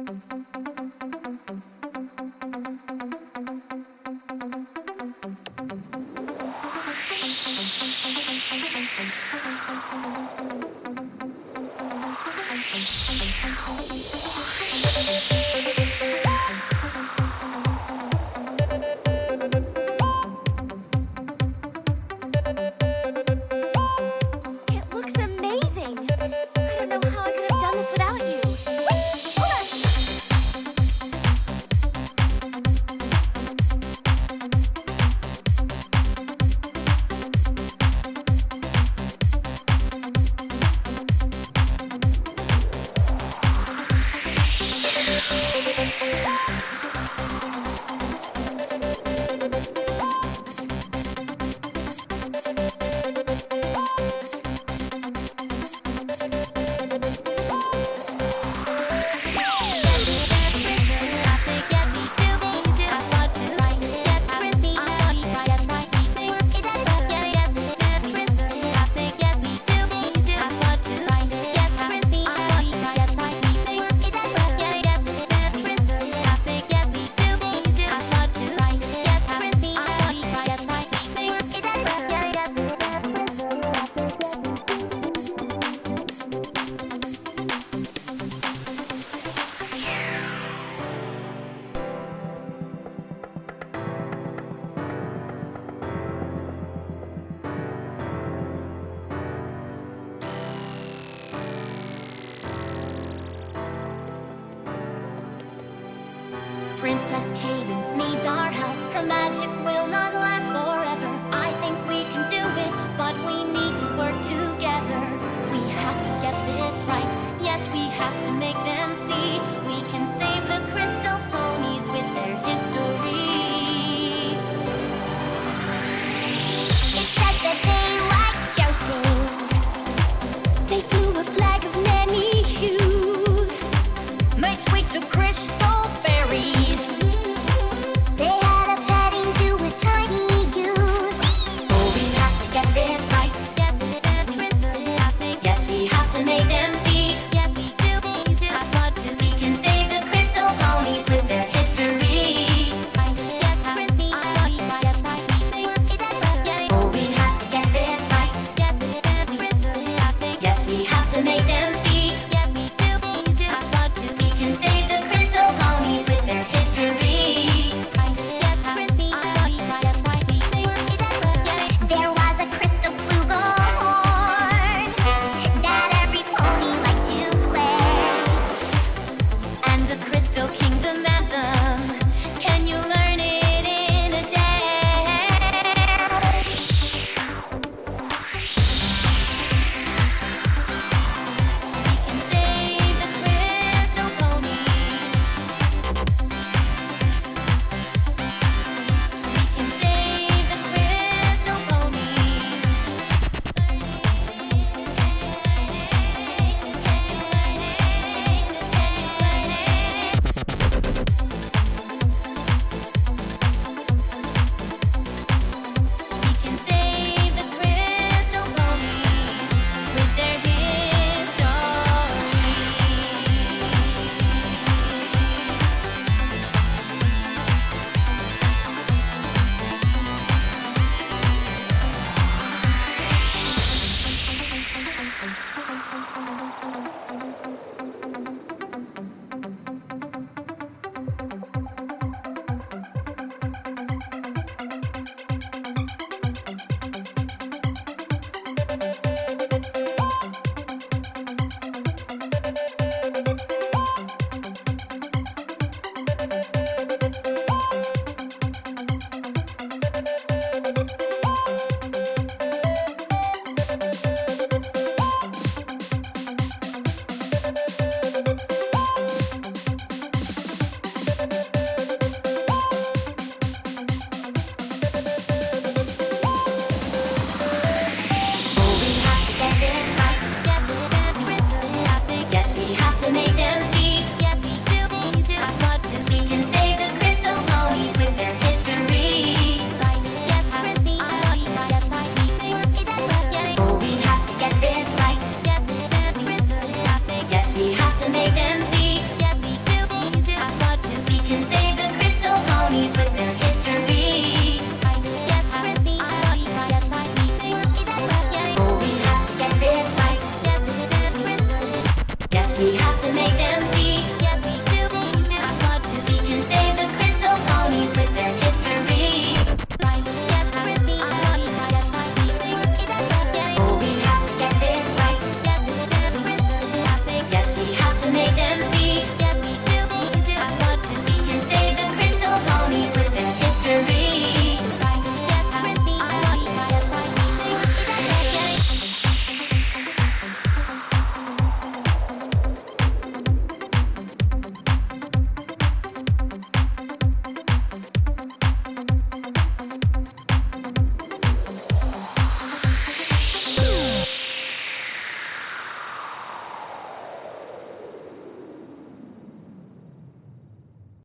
It looks amazing. I don't know how I could have done this without you. Princess Cadence needs our help. Her magic will not last forever. I think we can do it, but we need to work together. We have to get this right. Yes, we have to make them see. We can save the crystal ponies with their history. It says that they like jousting. They flew a flag of many hues, made sweets of crystal berries. They had a petting zoo with tiny ewes. Oh, we have to get this right. Yes, we have to make them see. Yes, we do. I thought too. We can save the crystal ponies with their history. Oh, we have to get this right. Yes, we have to make them see. Yes, we do. I thought too. We can save the crystal ponies with their history. There was a crystal flugelhorn that every pony liked to play, and a crystal kingdom